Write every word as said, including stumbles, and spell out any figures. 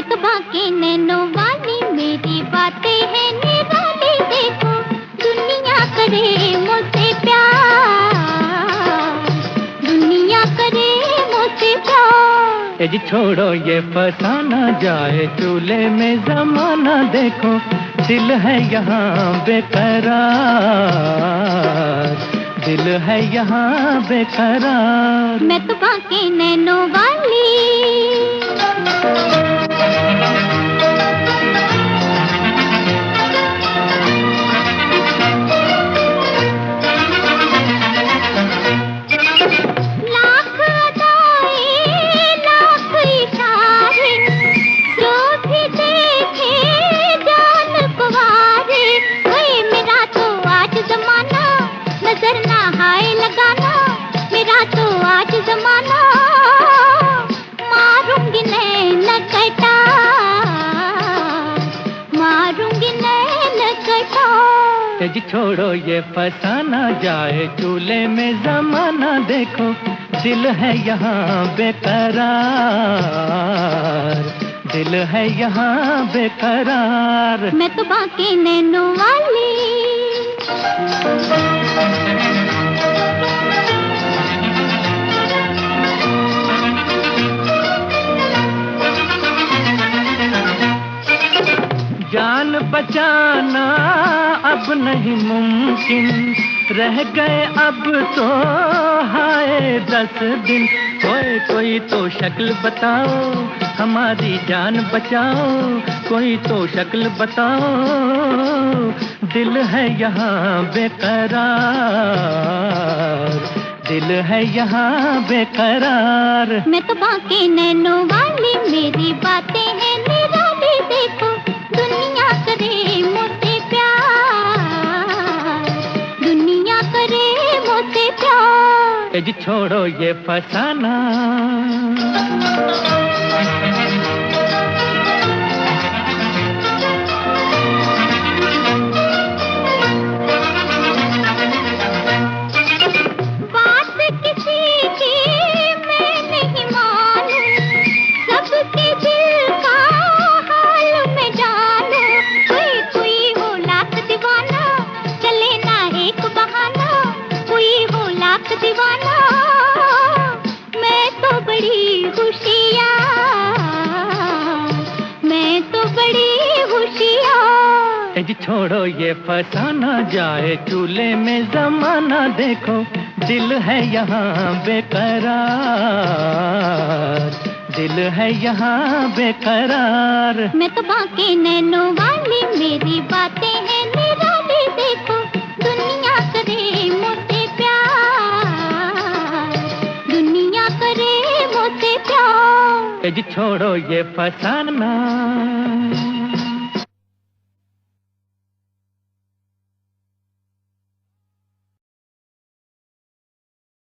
तो बाकी नैनो वाली, मेरी बातें हैं निराली। देखो दुनिया करे मुझसे प्यार, दुनिया करे मुझसे प्यार। ए जी छोड़ो ये फसाना, जाए चूल्हे में जमाना। देखो दिल है यहाँ बेकरार, दिल है यहाँ बेकरार। मैं तो बाकी नैनो वाली। लाख अदाएं, लाख इशारे, जो भी देखे जान कुंवारे। ओए मेरा तो आज जमाना, नजर ना हाय लगाना। मेरा तो आज जमाना, मारूंगी नैन कटार, मारूंगी नैन कटार। ए जी छोड़ो ये फसाना, जाए चूल्हे में जमाना। देखो दिल है यहाँ बेकरार, दिल है यहाँ बेकरार। मैं तो बाकी नैनो वाली। जान बचाना अब नहीं मुमकिन, रह गए अब तो हाय दस दिन। कोई कोई तो शक्ल बताओ, हमारी जान बचाओ। कोई तो शक्ल बताओ, दिल है यहाँ बेकरार, दिल है यहाँ बेकरार। मैं तो बाकी नैनो वाली, मेरी बातें हैं निराली। देखो दुनिया करे मुझसे प्यार, दुनिया करे मुझसे प्यार। ए जी छोड़ो ये फसाना। बात किसी की मैं नहीं मानूं, सबके दिल का हाल मैं जानूं। कोई कोई हो लाख दीवाना, चले ना एक बहाना। कोई हो लाख दीवाना, मैं तो बड़ी होशियार, मैं तो बड़ी होशियार। ए जी छोड़ो ये फसाना, जाए चूल्हे में जमाना। देखो दिल है यहाँ बेकरार, दिल है यहाँ बेकरार। मैं तो बाकी नैनो वाली, मेरी बातें हैं निराली। देखो दुनिया करे मुझसे प्यार, दुनिया करे मुझसे प्यार। ए जी छोड़ो ये फसाना।